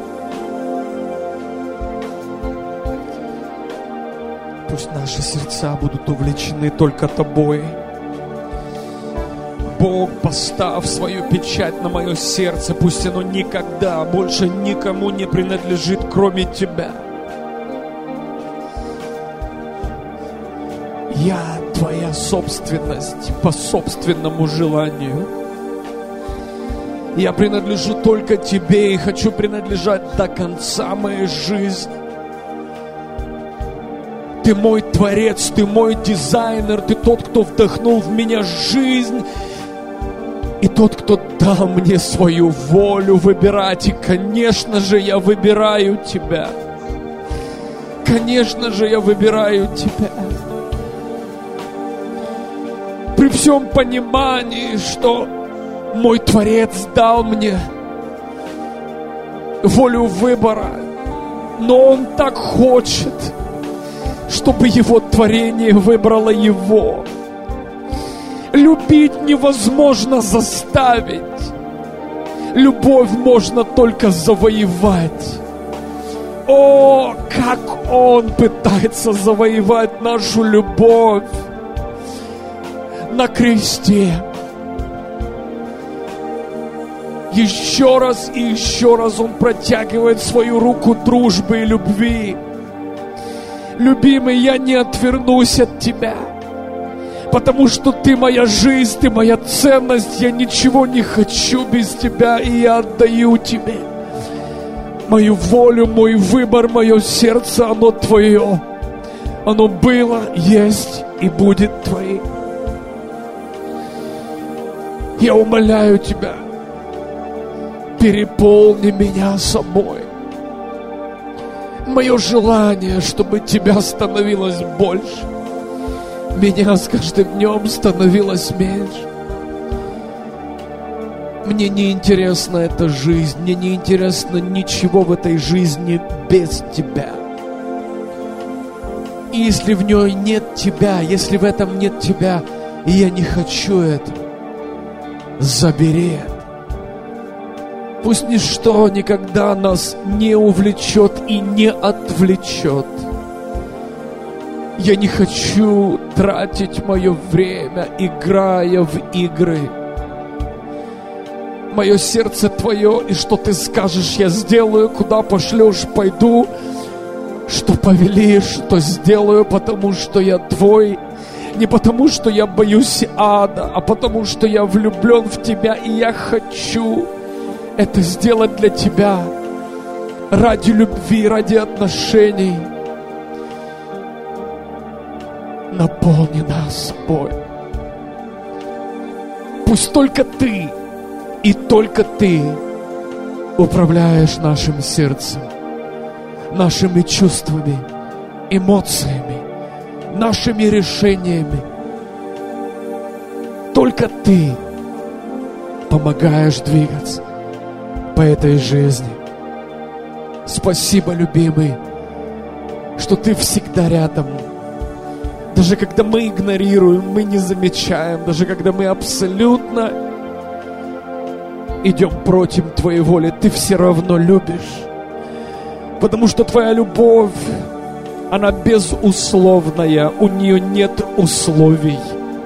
Пусть наши сердца будут увлечены только Тобой. Бог, поставь свою печать на мое сердце. Пусть оно никогда больше никому не принадлежит, кроме Тебя. Я Твоя собственность по собственному желанию. Я принадлежу только Тебе и хочу принадлежать до конца моей жизни. Ты мой Творец, Ты мой дизайнер, Ты тот, кто вдохнул в меня жизнь, и тот, кто дал мне свою волю выбирать. И, конечно же, я выбираю Тебя. Конечно же, я выбираю Тебя. При всем понимании, что мой Творец дал мне волю выбора, но Он так хочет, чтобы Его творение выбрало Его. Любить невозможно заставить. Любовь можно только завоевать. О, как Он пытается завоевать нашу любовь на кресте. Еще раз и еще раз Он протягивает свою руку дружбы и любви. Любимый, я не отвернусь от Тебя, потому что Ты моя жизнь, Ты моя ценность. Я ничего не хочу без Тебя, и я отдаю Тебе мою волю, мой выбор, мое сердце. Оно Твое. Оно было, есть и будет Твоим. Я умоляю Тебя, переполни меня собой. Мое желание, чтобы Тебя становилось больше, меня с каждым днем становилось меньше. Мне не интересна эта жизнь, мне не интересно ничего в этой жизни без Тебя. И если в ней нет Тебя, если в этом нет Тебя, и я не хочу этого, забери это. Пусть ничто никогда нас не увлечет и не отвлечет. Я не хочу тратить мое время, играя в игры. Мое сердце Твое, и что Ты скажешь, я сделаю, куда пошлешь, пойду. Что повелишь, то сделаю, потому что я Твой. Не потому, что я боюсь ада, а потому, что я влюблен в Тебя, и я хочу это сделать для Тебя, ради любви, ради отношений. Наполни нас собой. Пусть только Ты и только Ты управляешь нашим сердцем, нашими чувствами, эмоциями, нашими решениями. Только Ты помогаешь двигаться по этой жизни. Спасибо, любимый, что Ты всегда рядом. Даже когда мы игнорируем, мы не замечаем, даже когда мы абсолютно идем против Твоей воли, Ты все равно любишь. Потому что Твоя любовь, она безусловная, у нее нет условий.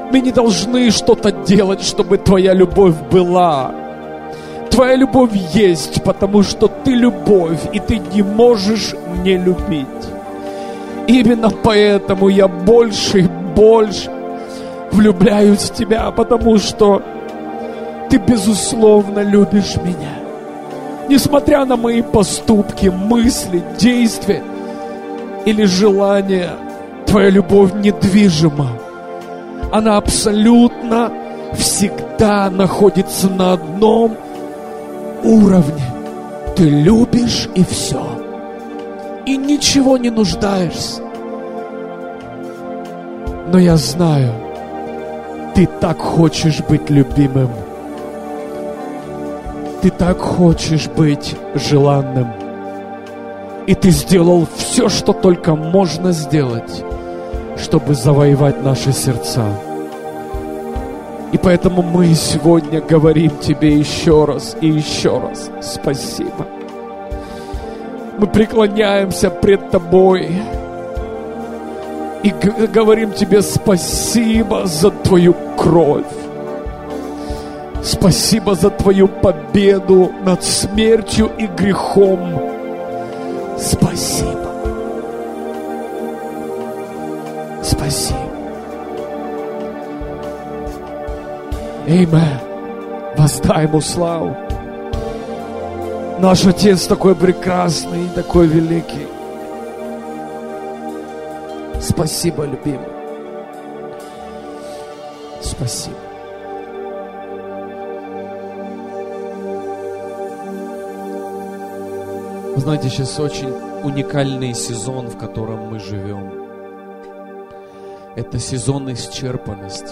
Мы не должны что-то делать, чтобы Твоя любовь была. Твоя любовь есть, потому что Ты любовь, и Ты не можешь не любить. Именно поэтому я больше и больше влюбляюсь в Тебя, потому что Ты, безусловно, любишь меня. Несмотря на мои поступки, мысли, действия или желания, Твоя любовь недвижима. Она абсолютно всегда находится на одном уровне. Ты любишь и все. И ничего не нуждаешься. Но я знаю, Ты так хочешь быть любимым. Ты так хочешь быть желанным. И Ты сделал все, что только можно сделать, чтобы завоевать наши сердца. И поэтому мы сегодня говорим Тебе еще раз и еще раз спасибо. Мы преклоняемся пред Тобой и г- говорим Тебе спасибо за Твою кровь. Спасибо за Твою победу над смертью и грехом. Спасибо. Спасибо. Аминь. Воздай Ему славу. Наш Отец такой прекрасный, такой великий. Спасибо, любимый. Спасибо. Вы знаете, сейчас очень уникальный сезон, в котором мы живем. Это сезон исчерпанности.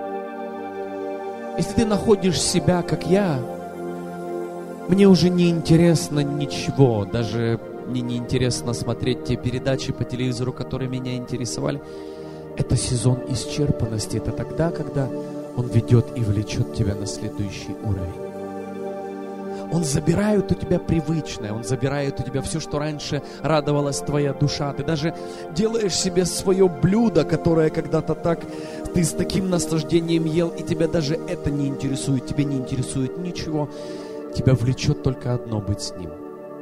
Если ты находишь себя, как я, мне уже не интересно ничего. Даже мне не интересно смотреть те передачи по телевизору, которые меня интересовали. Это сезон исчерпанности. Это тогда, когда Он ведет и влечет тебя на следующий уровень. Он забирает у тебя привычное, Он забирает у тебя все, что раньше радовалась твоя душа. Ты даже делаешь себе свое блюдо, которое когда-то так, ты с таким наслаждением ел, и тебя даже это не интересует, тебя не интересует ничего. Тебя влечет только одно — быть с Ним.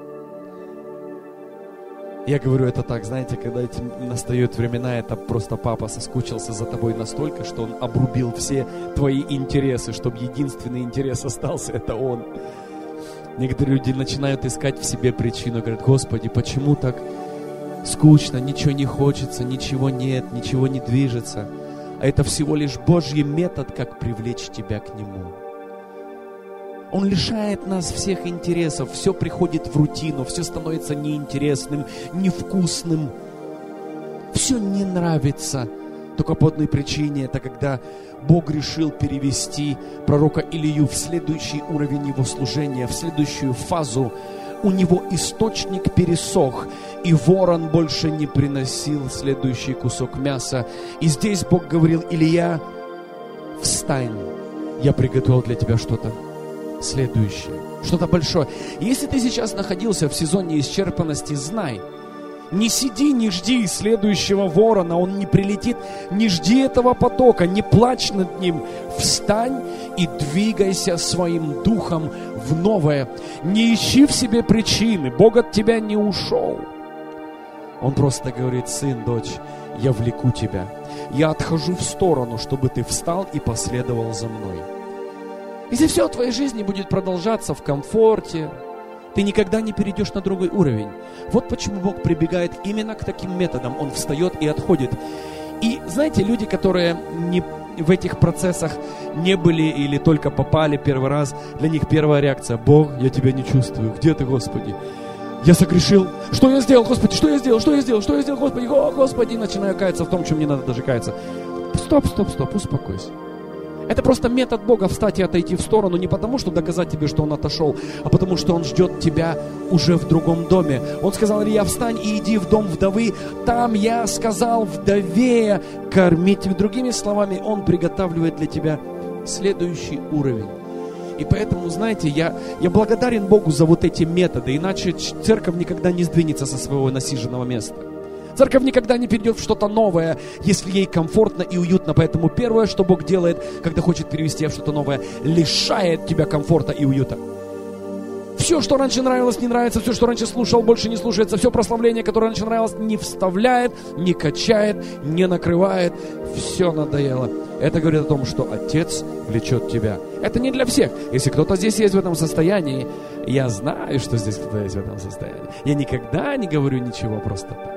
Я говорю это так, знаете, когда эти настают времена, это просто папа соскучился за тобой настолько, что он обрубил все твои интересы, чтобы единственный интерес остался — это он. Некоторые люди начинают искать в себе причину, говорят: Господи, почему так скучно, ничего не хочется, ничего нет, ничего не движется. А это всего лишь Божий метод, как привлечь тебя к Нему. Он лишает нас всех интересов, все приходит в рутину, все становится неинтересным, невкусным. Все не нравится. Только по одной причине, это когда Бог решил перевести пророка Илию в следующий уровень его служения, в следующую фазу. У него источник пересох, и ворон больше не приносил следующий кусок мяса. И здесь Бог говорил: Илия, встань, я приготовил для тебя что-то следующее, что-то большое. Если ты сейчас находился в сезоне исчерпанности, знай, не сиди, не жди следующего ворона, он не прилетит, не жди этого потока, не плачь над ним. Встань и двигайся своим духом в новое. Не ищи в себе причины, Бог от тебя не ушел. Он просто говорит: сын, дочь, я влеку тебя. Я отхожу в сторону, чтобы ты встал и последовал за мной. Если все в твоей жизни будет продолжаться в комфорте, ты никогда не перейдешь на другой уровень. Вот почему Бог прибегает именно к таким методам. Он встает и отходит. И знаете, люди, которые не, в этих процессах не были или только попали первый раз, для них первая реакция: Бог, я тебя не чувствую. Где ты, Господи? Я согрешил. Что я сделал, Господи? Что я сделал? Что я сделал? Что я сделал, Господи? О, Господи! И начинаю каяться в том, чем не надо даже каяться. Стоп, стоп, стоп, успокойся. Это просто метод Бога встать и отойти в сторону, не потому, что доказать тебе, что Он отошел, а потому, что Он ждет тебя уже в другом доме. Он сказал: Илья, встань и иди в дом вдовы, там я сказал вдове кормить. Другими словами, Он приготавливает для тебя следующий уровень. И поэтому, знаете, я, я благодарен Богу за вот эти методы, иначе церковь никогда не сдвинется со своего насиженного места. Церковь никогда не перейдет в что-то новое, если ей комфортно и уютно. Поэтому первое, что Бог делает, когда хочет перевести тебя в что-то новое, лишает тебя комфорта и уюта. Все, что раньше нравилось, не нравится. Все, что раньше слушал, больше не слушается. Все прославление, которое раньше нравилось, не вставляет, не качает, не накрывает. Все надоело. Это говорит о том, что Отец влечет тебя. Это не для всех. Если кто-то здесь есть в этом состоянии, я знаю, что здесь кто-то есть в этом состоянии. Я никогда не говорю ничего просто так.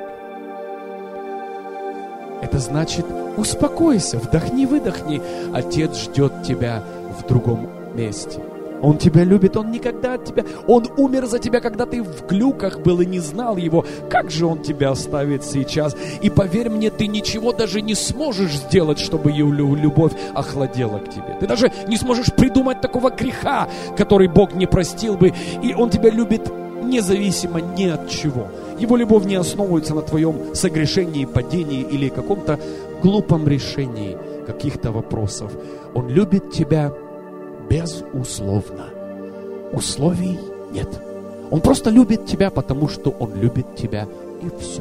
Это значит, успокойся, вдохни-выдохни. Отец ждет тебя в другом месте. Он тебя любит, Он никогда от тебя... Он умер за тебя, когда ты в глюках был и не знал Его. Как же Он тебя оставит сейчас? И поверь мне, ты ничего даже не сможешь сделать, чтобы Его любовь охладела к тебе. Ты даже не сможешь придумать такого греха, который Бог не простил бы. И Он тебя любит независимо ни от чего. Его любовь не основывается на твоем согрешении, падении или каком-то глупом решении каких-то вопросов. Он любит тебя безусловно. Условий нет. Он просто любит тебя, потому что Он любит тебя, и все.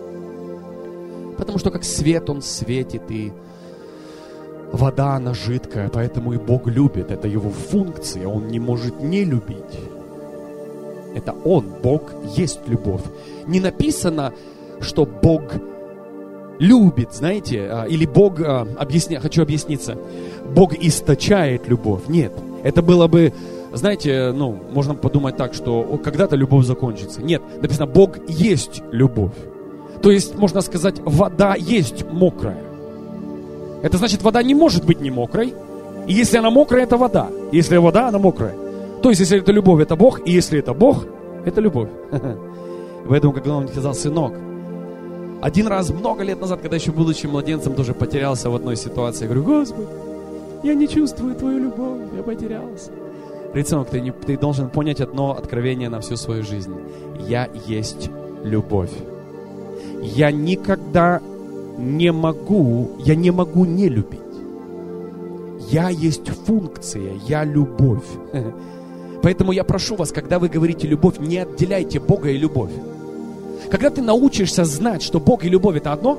Потому что как свет Он светит, и вода, она жидкая, поэтому и Бог любит. Это Его функция, Он не может не любить. Это Он, Бог, есть любовь. Не написано, что Бог любит, знаете, или Бог, объясня, хочу объясниться, Бог источает любовь. Нет, это было бы, знаете, ну, можно подумать так, что когда-то любовь закончится. Нет, написано, Бог есть любовь. То есть, можно сказать, вода есть мокрая. Это значит, вода не может быть не мокрой. И если она мокрая, это вода. Если вода, она мокрая. То есть, если это любовь, это Бог. И если это Бог, это любовь. Поэтому, когда Он сказал, сынок, один раз, много лет назад, когда еще будучи младенцем, тоже потерялся в одной ситуации. Я говорю, Господи, я не чувствую Твою любовь, я потерялся. Говорит, сынок, ты, не, ты должен понять одно откровение на всю свою жизнь. Я есть любовь. Я никогда не могу, я не могу не любить. Я есть функция, я любовь. Поэтому я прошу вас, когда вы говорите любовь, не отделяйте Бога и любовь. Когда ты научишься знать, что Бог и любовь это одно,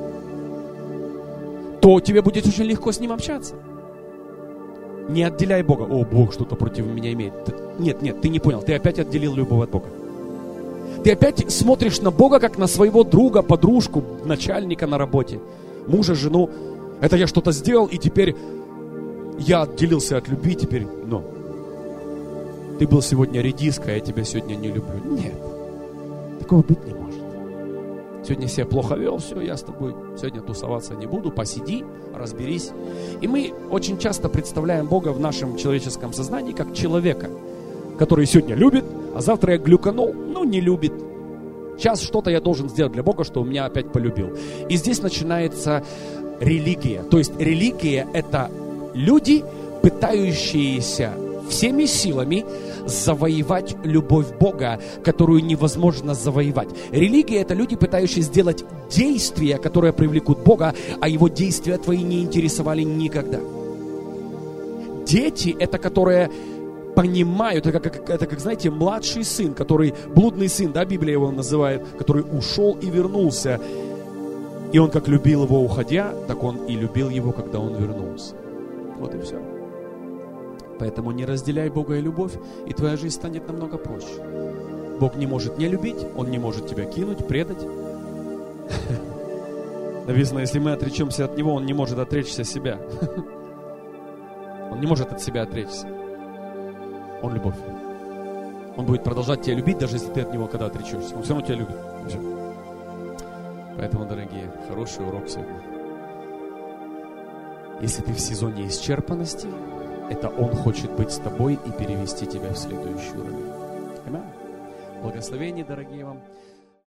то тебе будет очень легко с Ним общаться. Не отделяй Бога. О, Бог что-то против меня имеет. Нет, нет, ты не понял. Ты опять отделил любовь от Бога. Ты опять смотришь на Бога, как на своего друга, подружку, начальника на работе, мужа, жену. Это я что-то сделал, и теперь я отделился от любви, теперь, ну, ты был сегодня редиска, а я тебя сегодня не люблю. Нет, такого быть не может. Сегодня себя плохо вел, все, я с тобой сегодня тусоваться не буду, посиди, разберись. И мы очень часто представляем Бога в нашем человеческом сознании как человека, который сегодня любит, а завтра я глюканул, ну не любит. Сейчас что-то я должен сделать для Бога, что он меня опять полюбил. И здесь начинается религия. То есть религия это люди, пытающиеся всеми силами завоевать любовь Бога, которую невозможно завоевать. Религия это люди, пытающиеся сделать действия, которые привлекут Бога, а Его действия твои не интересовали никогда. Дети это которые понимают, это как, это как, знаете, младший сын, который, блудный сын, да, Библия его называет, который ушел и вернулся. И он как любил его уходя, так он и любил его, когда он вернулся. Вот и все. Поэтому не разделяй Бога и любовь, и твоя жизнь станет намного проще. Бог не может не любить, Он не может тебя кинуть, предать. Написано, если мы отречемся от Него, Он не может отречься от себя. Он не может от себя отречься. Он любовь. Он будет продолжать тебя любить, даже если ты от Него когда отречешься. Он все равно тебя любит. Все. Поэтому, дорогие, хороший урок сегодня. Если ты в сезоне исчерпанности, это Он хочет быть с тобой и перевести тебя в следующий уровень. Аминь. Благословения, дорогие вам.